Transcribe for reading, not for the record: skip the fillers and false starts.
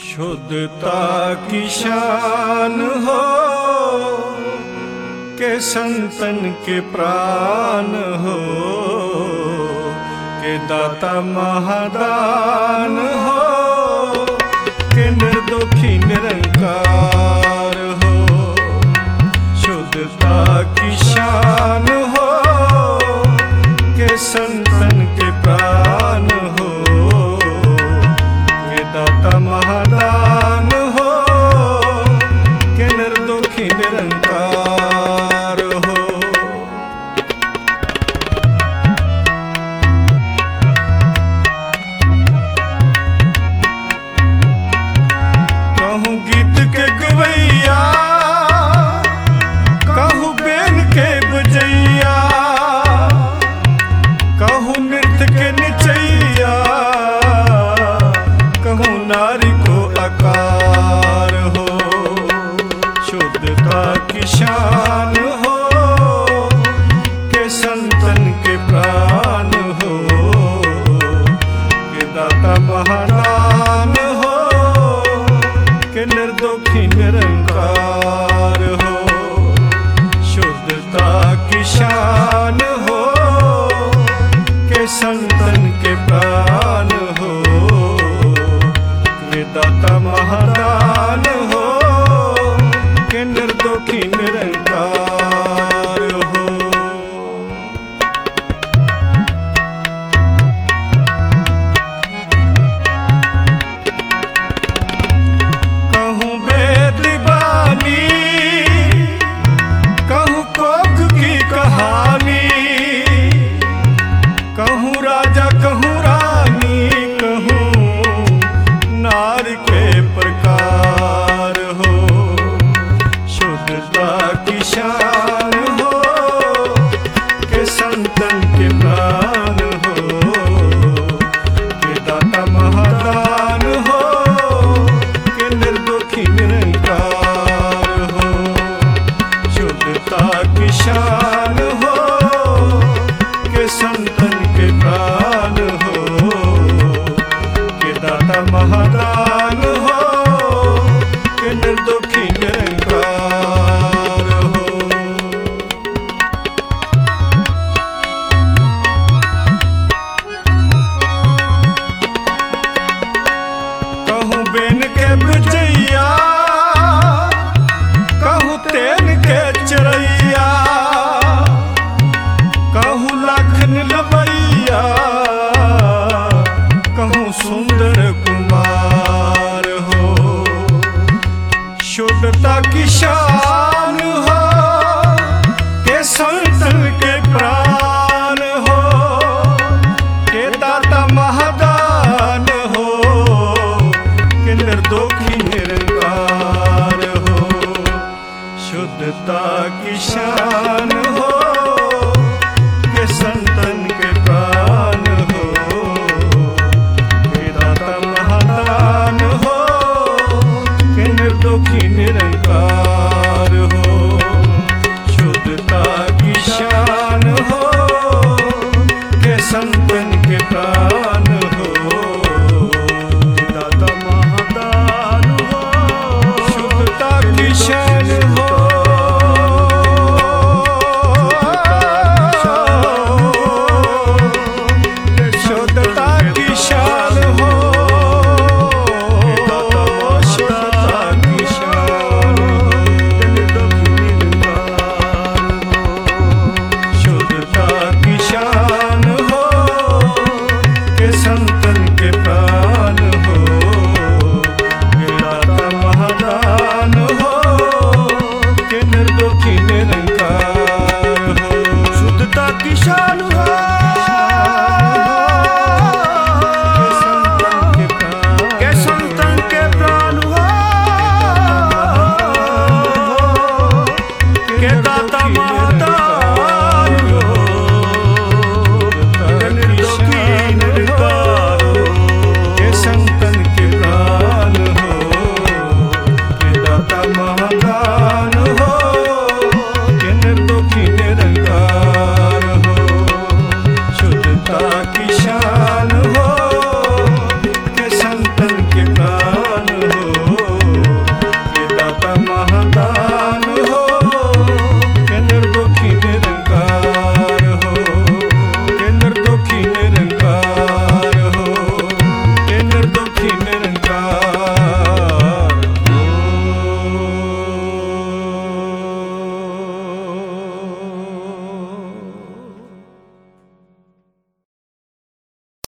शुद्धता की शान हो के संतन के प्राण हो के दाता महादान हो के निर्दोषी निरंकार हो। शुद्धता की शान हो के संतन के प्राण हो के दाता महादान हो के निर्दोषी निरंकार हो। कहूँ गीत के गवैया कहूँ बेन के बजैया कहूँ नृत्य के निचैया कहूँ नारी को आकार हो। शुद्धता की शान हो के संतन के प्राण हो के दाता महादान हो के निर्दोषी निरंकार हो। शुद्धता की शान हो के संतन के प्राण हो के दाता महादान हो के निर्दोषी निरंकार हो। कहूँ वेद वाणी कहूँ कोक की कहानी कहूँ राजा कहूँ रानी कहूँ नारी के प्रकार हो। शुद्धता की शान हो के संतन के प्राण हो के दाता महादान हो के निर्दोषी निरंकार हो। शुद्धता की शान हो के संतन के प्राण हो के दाता महादान हो के निर्दोषी निरंकार हो। कहूँ बेन के बजैया कहूँ तेन के चरैया कहूँ लाखन लबैया कहूँ सुंदर कुमार हो। शुद्धता की शान हो के संतन के प्राण हो के दाता महादान हो के निर्दोषी निरंकार हो। शुद्धता की शान हो के संतन के प्राण हो के दाता महादान हो के निर्दोषी निरंकार हो। शुद्धता की शान हो के संतन के प्राण हो के दाता महादान हो। शुद्धता की शान हो शुद्धता की शान हो शुद्धता की शान शुद्धता की शान हो के संतन